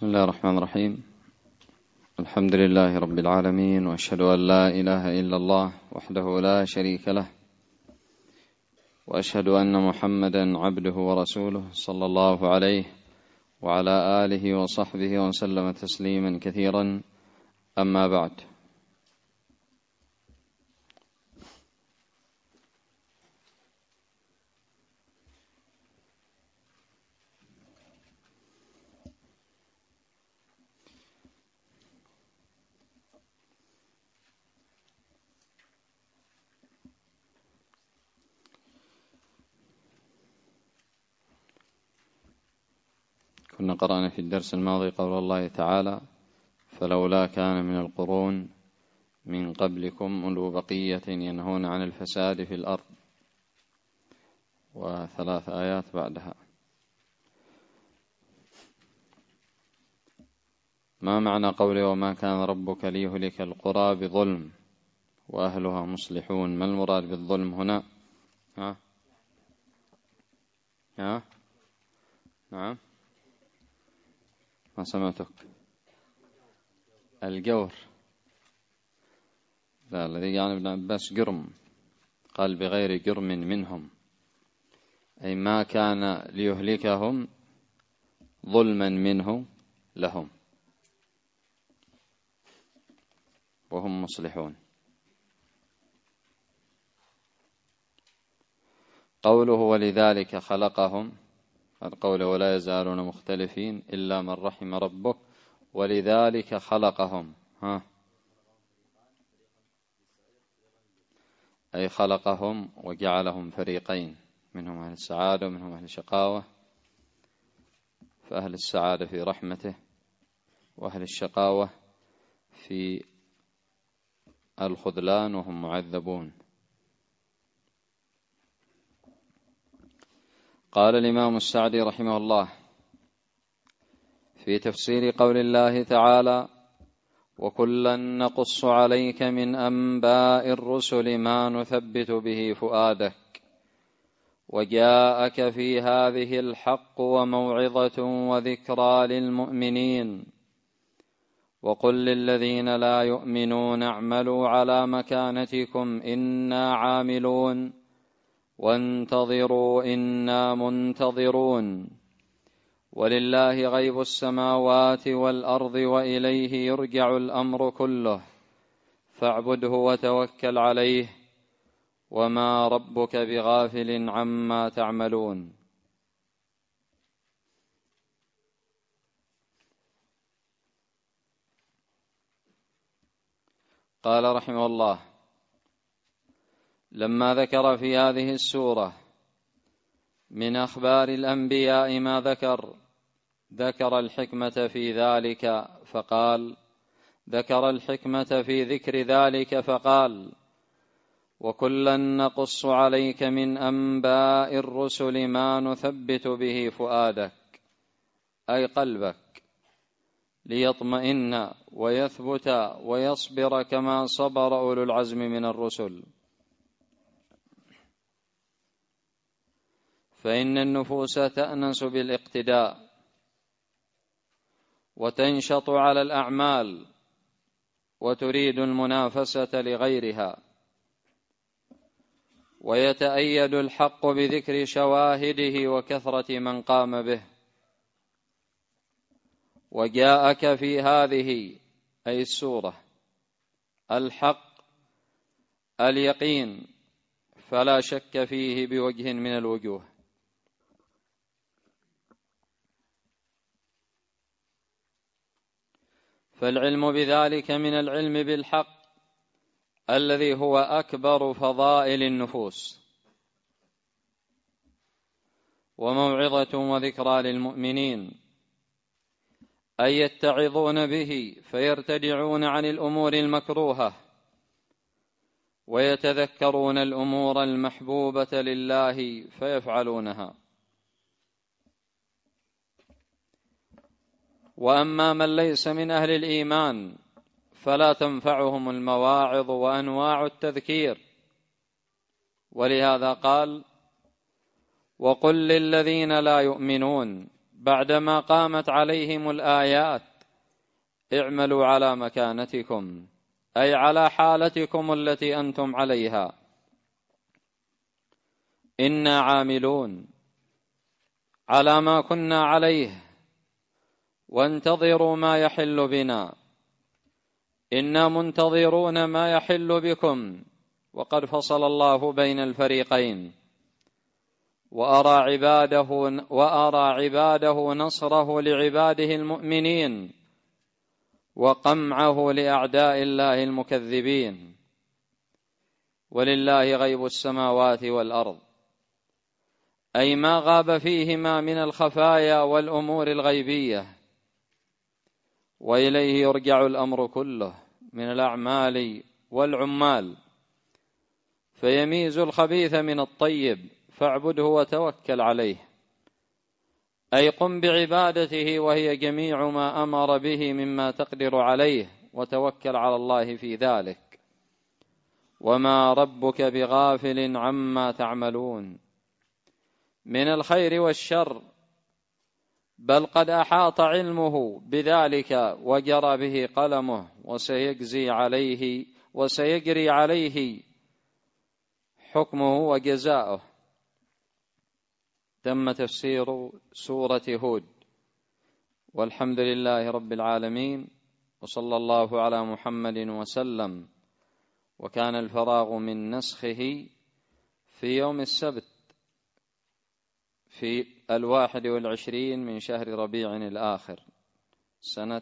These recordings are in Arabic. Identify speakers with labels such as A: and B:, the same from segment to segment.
A: بسم الله الرحمن الرحيم. الحمد لله رب العالمين، وأشهد أن لا إله إلا الله وحده لا شريك له، وأشهد أن محمدا عبده ورسوله صلى الله عليه وعلى آله وصحبه وسلم تسليما كثيرا. أما بعد، كنا قرأنا في الدرس الماضي قول الله تعالى: فلولا كان من القرون من قبلكم أولو بقية ينهون عن الفساد في الأرض، وثلاث آيات بعدها. ما معنى قوله وما كان ربك ليهلك القرى بظلم وأهلها مصلحون؟ ما المراد بالظلم هنا؟ نعم، ما سمعتك. الجور. لا، الذي يعني ابن عباس جرم، قال بغير جرم منهم، أي ما كان ليهلكهم ظلما منه لهم وهم مصلحون. قوله ولذلك خلقهم، القول ولا يزالون مختلفين إلا من رحم ربك، ولذلك خلقهم، أي خلقهم وجعلهم فريقين، منهم أهل السعادة ومنهم أهل الشقاوة، فأهل السعادة في رحمته، وأهل الشقاوة في الخذلان وهم معذبون. قال الإمام السعدي رحمه الله في تفسير قول الله تعالى: وكلا نقص عليك من أنباء الرسل ما نثبت به فؤادك، وجاءك في هذه الحق وموعظة وذكرى للمؤمنين، وقل للذين لا يؤمنون اعملوا على مكانتكم إنا عاملون وانتظروا إنا منتظرون، ولله غيب السماوات والأرض وإليه يرجع الأمر كله، فاعبده وتوكل عليه وما ربك بغافل عما تعملون. قال رحمه الله: لما ذكر في هذه السورة من أخبار الأنبياء ما ذكر الحكمة في ذلك فقال: ذكر الحكمة في ذكر ذلك فقال: وكلا نقص عليك من أنباء الرسل ما نثبت به فؤادك، أي قلبك، ليطمئن ويثبت ويصبر كما صبر أولو العزم من الرسل. فإن النفوس تأنس بالاقتداء وتنشط على الأعمال وتريد المنافسة لغيرها، ويتأيد الحق بذكر شواهده وكثرة من قام به. وجاءك في هذه أي السورة الحق اليقين فلا شك فيه بوجه من الوجوه. فالعلم بذلك من العلم بالحق الذي هو أكبر فضائل النفوس، وموعظة وذكرى للمؤمنين، أي يتعظون به فيرتدعون عن الأمور المكروهة ويتذكرون الأمور المحبوبة لله فيفعلونها. وأما من ليس من أهل الإيمان فلا تنفعهم المواعظ وأنواع التذكير، ولهذا قال: وقل للذين لا يؤمنون بعدما قامت عليهم الآيات: اعملوا على مكانتكم، أي على حالتكم التي أنتم عليها، إنا عاملون على ما كنا عليه، وانتظروا ما يحل بنا، إنا منتظرون ما يحل بكم. وقد فصل الله بين الفريقين، وأرى عباده نصره لعباده المؤمنين، وقمعه لأعداء الله المكذبين. ولله غيب السماوات والأرض، أي ما غاب فيهما من الخفايا والأمور الغيبية، وإليه يرجع الأمر كله من الأعمال والعمال، فيميز الخبيث من الطيب، فاعبده وتوكل عليه، أي قم بعبادته وهي جميع ما أمر به مما تقدر عليه، وتوكل على الله في ذلك، وما ربك بغافل عما تعملون من الخير والشر، بل قد أحاط علمه بذلك وجرى به قلمه، وسيجري عليه حكمه وجزاؤه. تم تفسير سورة هود، والحمد لله رب العالمين، وصلى الله على محمد وسلم. وكان الفراغ من نسخه في يوم السبت في 21 من شهر ربيع الآخر سنة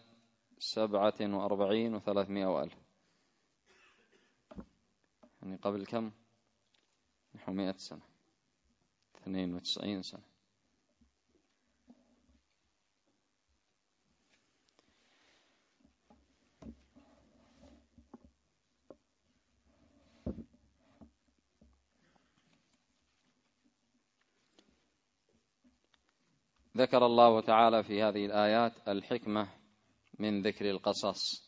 A: 47 و300 وألف، يعني قبل كم؟ نحو 100 سنة، 92 سنة. ذكر الله تعالى في هذه الآيات الحكمة من ذكر القصص،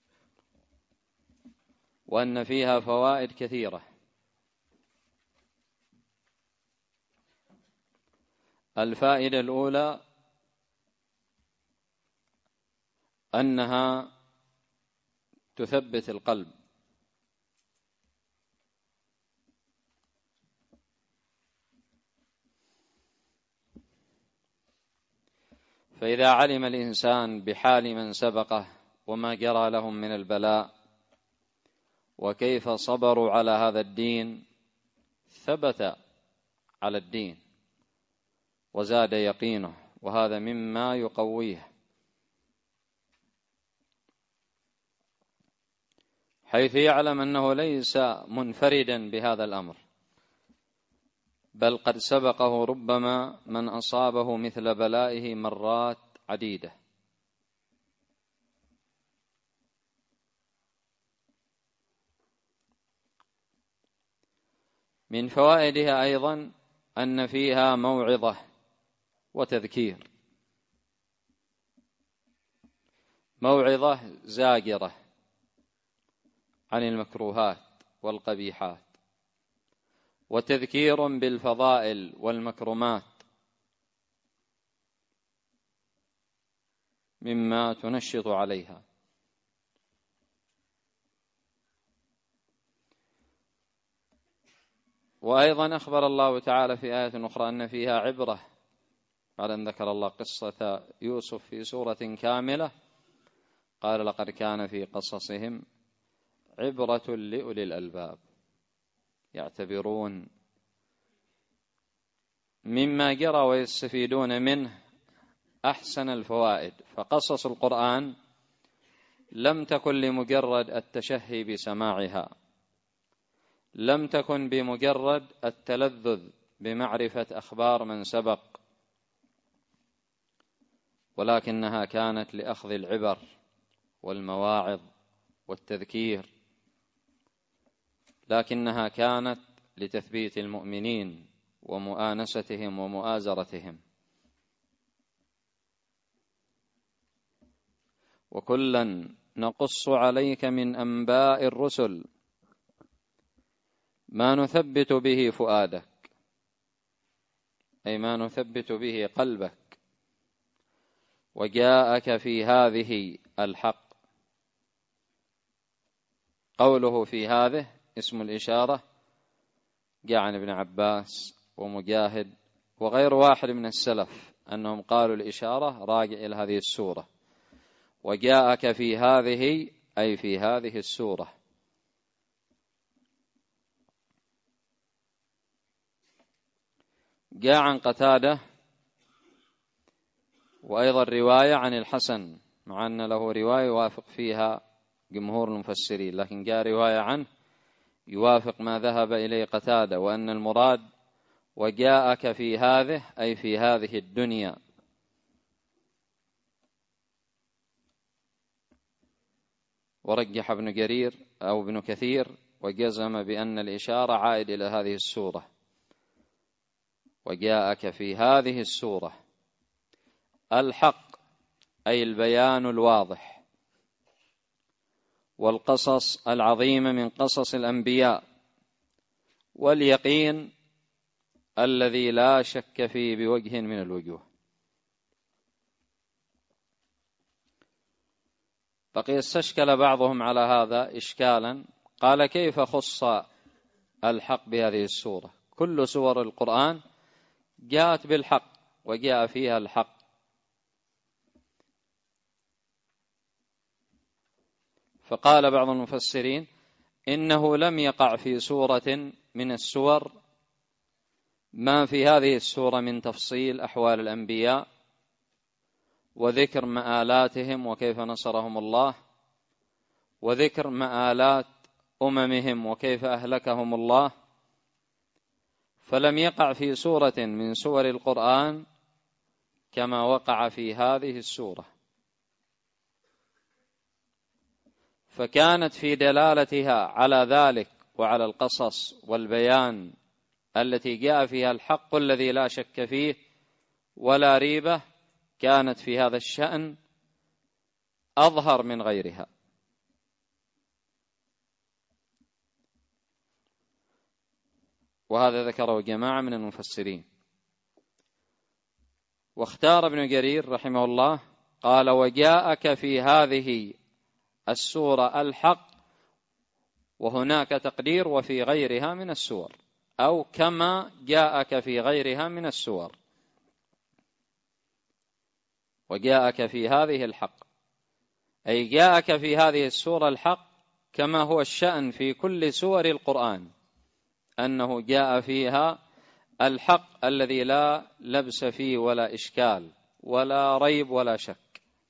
A: وأن فيها فوائد كثيرة. الفائدة الأولى أنها تثبت القلب، فإذا علم الإنسان بحال من سبقه وما جرى لهم من البلاء وكيف صبروا على هذا الدين، ثبت على الدين وزاد يقينه، وهذا مما يقويه، حيث يعلم أنه ليس منفردا بهذا الأمر، بل قد سبقه ربما من أصابه مثل بلائه مرات عديدة. من فوائدها أيضا أن فيها موعظة وتذكير، موعظة زاجرة عن المكروهات والقبيحات، وتذكير بالفضائل والمكرمات مما تنشط عليها. وأيضا أخبر الله تعالى في آية أخرى أن فيها عبرة، بعد أن ذكر الله قصة يوسف في سورة كاملة قال: لقد كان في قصصهم عبرة لأولي الألباب، يعتبرون مما جرى ويستفيدون منه أحسن الفوائد. فقصص القرآن لم تكن لمجرد التشهي بسماعها، لم تكن بمجرد التلذذ بمعرفة أخبار من سبق، ولكنها كانت لأخذ العبر والمواعظ والتذكير، لكنها كانت لتثبيت المؤمنين ومؤانستهم ومؤازرتهم. وكلا نقص عليك من أنباء الرسل ما نثبت به فؤادك، أي ما نثبت به قلبك وجاءك في هذه الحق. قوله في هذه اسم الإشارة جاء عن ابن عباس ومجاهد وغير واحد من السلف أنهم قالوا الإشارة راجع إلى هذه السورة. وجاءك في هذه أي في هذه السورة. جاء عن قتادة وأيضا رواية عن الحسن، مع أن له رواية يوافق فيها جمهور المفسرين، لكن جاء رواية عنه يوافق ما ذهب إليه قتادة، وأن المراد وجاءك في هذه أي في هذه الدنيا. ورجح ابن جرير أو ابن كثير وجزم بأن الإشارة عائد إلى هذه السورة. وجاءك في هذه السورة الحق أي البيان الواضح، والقصص العظيمة من قصص الأنبياء، واليقين الذي لا شك فيه بوجه من الوجوه. بقي استشكل بعضهم على هذا إشكالا، قال كيف خص الحق بهذه السورة؟ كل سور القرآن جاءت بالحق وجاء فيها الحق. فقال بعض المفسرين إنه لم يقع في سورة من السور ما في هذه السورة من تفصيل أحوال الأنبياء وذكر مآلاتهم وكيف نصرهم الله، وذكر مآلات أممهم وكيف أهلكهم الله. فلم يقع في سورة من سور القرآن كما وقع في هذه السورة، فكانت في دلالتها على ذلك وعلى القصص والبيان التي جاء فيها الحق الذي لا شك فيه ولا ريبة، كانت في هذا الشأن أظهر من غيرها. وهذا ذكره جماعة من المفسرين. واختار ابن جرير رحمه الله قال وجاءك في هذه السورة الحق، وهناك تقدير وفي غيرها من السور، أو كما جاءك في غيرها من السور. وجاءك في هذه الحق أي جاءك في هذه السورة الحق، كما هو الشأن في كل سور القرآن أنه جاء فيها الحق الذي لا لبس فيه ولا إشكال ولا ريب ولا شك.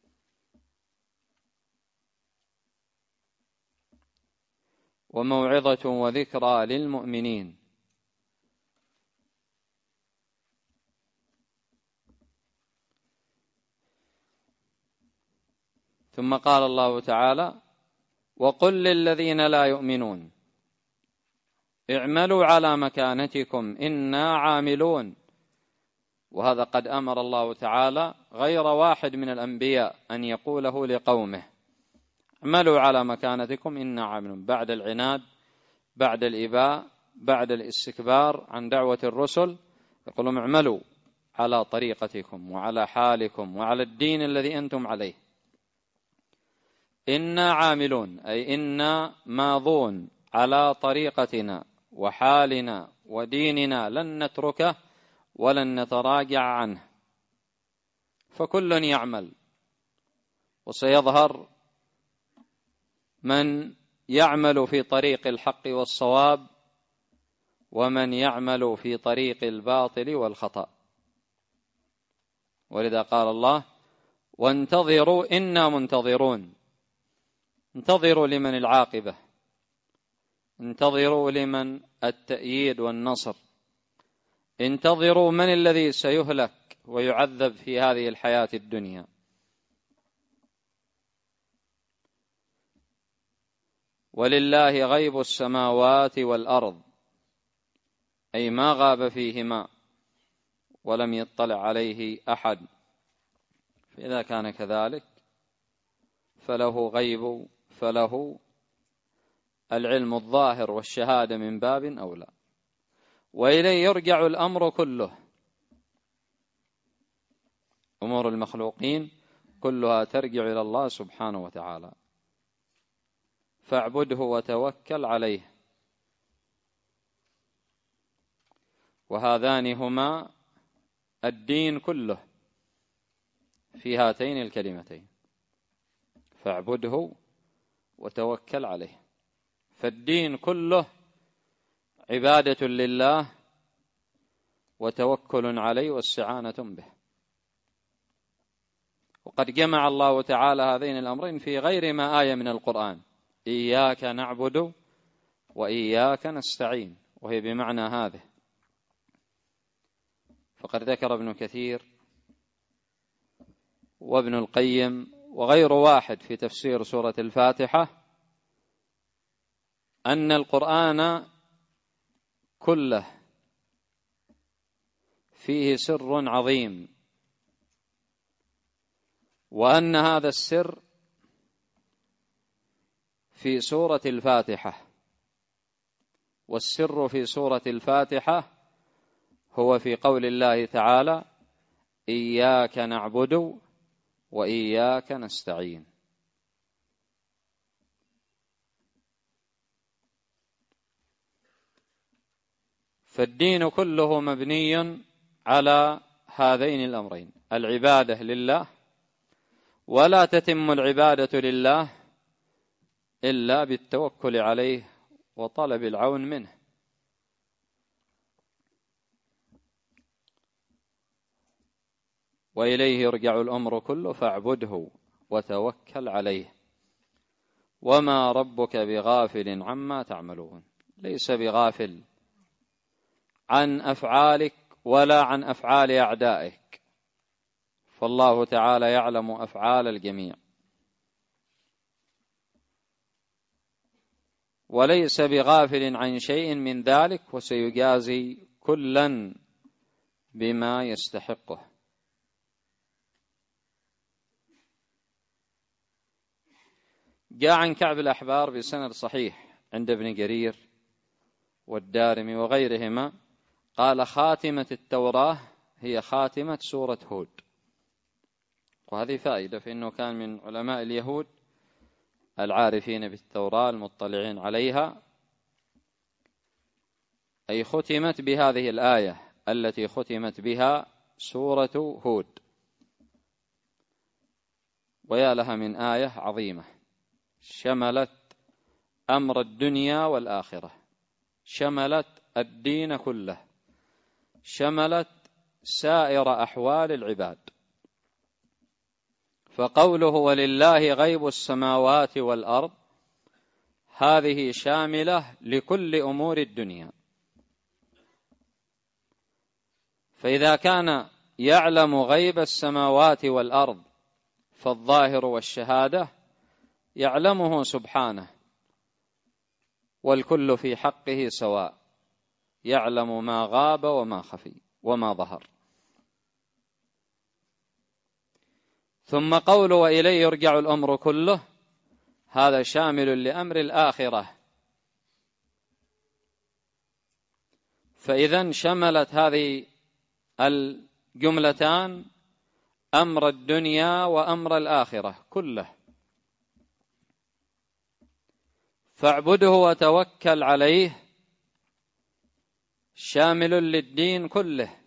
A: وموعظة وذكرى للمؤمنين. ثم قال الله تعالى وقل للذين لا يؤمنون اعملوا على مكانتكم إنا عاملون. وهذا قد أمر الله تعالى غير واحد من الأنبياء أن يقوله لقومه اعملوا على مكانتكم إنا عاملون، بعد العناد، بعد الإباء، بعد الاستكبار عن دعوة الرسل، يقولون اعملوا على طريقتكم وعلى حالكم وعلى الدين الذي أنتم عليه. إنا عاملون أي إنا ماضون على طريقتنا وحالنا وديننا، لن نتركه ولن نتراجع عنه. فكل يعمل، وسيظهر من يعمل في طريق الحق والصواب ومن يعمل في طريق الباطل والخطأ. ولذا قال الله وانتظروا إنا منتظرون. انتظروا لمن العاقبة، انتظروا لمن التأييد والنصر، انتظروا من الذي سيهلك ويعذب في هذه الحياة الدنيا. ولله غيب السماوات والأرض أي ما غاب فيهما ولم يطلع عليه أحد. فإذا كان كذلك فله غيب، فله العلم الظاهر والشهادة من باب أولى، وإليه يرجع الأمر كله، أمور المخلوقين كلها ترجع إلى الله سبحانه وتعالى. فاعبده وتوكل عليه، وهذان هما الدين كله في هاتين الكلمتين، فاعبده وتوكل عليه. فالدين كله عبادة لله وتوكل عليه واستعانة به. وقد جمع الله تعالى هذين الأمرين في غير ما آية من القرآن: إياك نعبد وإياك نستعين، وهي بمعنى هذه. فقد ذكر ابن كثير وابن القيم وغير واحد في تفسير سورة الفاتحة أن القرآن كله فيه سر عظيم، وأن هذا السر في سورة الفاتحة. والسر في سورة الفاتحة هو في قول الله تعالى: إياك نعبد وإياك نستعين. فالدين كله مبني على هذين الأمرين: العبادة لله، ولا تتم العبادة لله إلا بالتوكل عليه وطلب العون منه. وإليه يرجع الأمر كله فاعبده وتوكل عليه وما ربك بغافل عما تعملون. ليس بغافل عن أفعالك ولا عن أفعال أعدائك، فالله تعالى يعلم أفعال الجميع. وليس بغافل عن شيء من ذلك، وسيجازي كلا بما يستحقه. جاء عن كعب الأحبار بسند صحيح عند ابن جرير والدارمي وغيرهما قال: خاتمة التوراة هي خاتمة سورة هود. وهذه فائدة، فإنه كان من علماء اليهود العارفين بالتوراة المطلعين عليها، أي ختمت بهذه الآية التي ختمت بها سورة هود. ويا لها من آية عظيمة شملت أمر الدنيا والآخرة، شملت الدين كله، شملت سائر أحوال العباد. فقوله ولله غيب السماوات والأرض هذه شاملة لكل أمور الدنيا. فإذا كان يعلم غيب السماوات والأرض فالظاهر والشهادة يعلمه سبحانه، والكل في حقه سواء، يعلم ما غاب وما خفي وما ظهر. ثم قوله وإليه يرجع الأمر كله هذا شامل لأمر الآخرة. فإذا شملت هذه الجملتان أمر الدنيا وأمر الآخرة كله. فاعبده وتوكل عليه شامل للدين كله.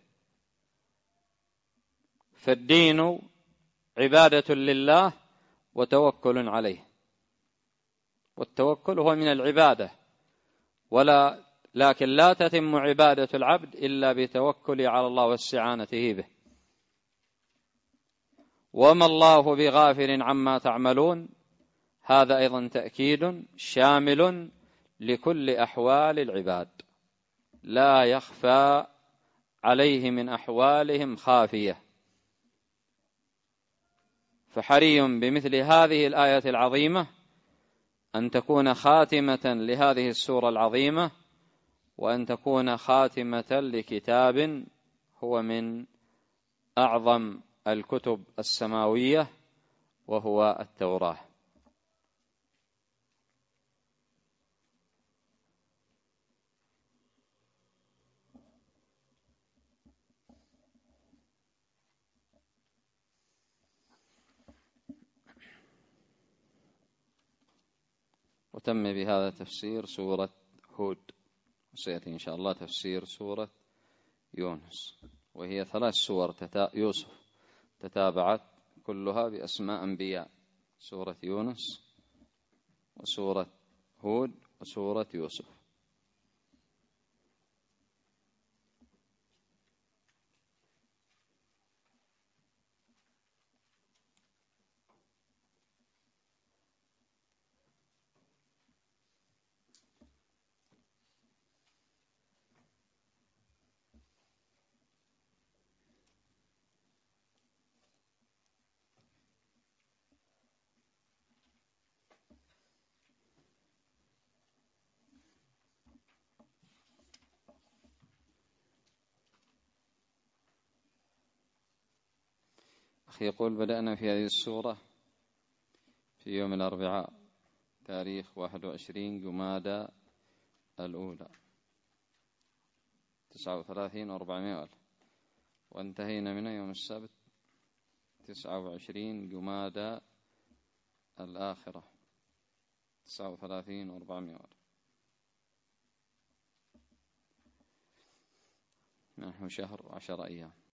A: فالدين عبادة لله وتوكل عليه، والتوكل هو من العبادة، لكن لا تتم عبادة العبد إلا بتوكل على الله واستعانته به. وما الله بغافل عما تعملون هذا أيضا تأكيد شامل لكل أحوال العباد، لا يخفى عليه من أحوالهم خافية. فحري بمثل هذه الآية العظيمة أن تكون خاتمة لهذه السورة العظيمة، وأن تكون خاتمة لكتاب هو من أعظم الكتب السماوية وهو التوراة. وتم بهذا تفسير سورة هود، وسيأتي إن شاء الله تفسير سورة يونس، وهي 3 سور يوسف تتابعت كلها بأسماء أنبياء: سورة يونس وسورة هود وسورة يوسف. أخي يقول: بدأنا في هذه السورة في يوم الأربعاء تاريخ 21 جمادى الأولى 39 و400 ألف، وانتهينا من يوم السبت 29 جمادى الآخرة 39 و400 ألف. نحن شهر و10 أيام.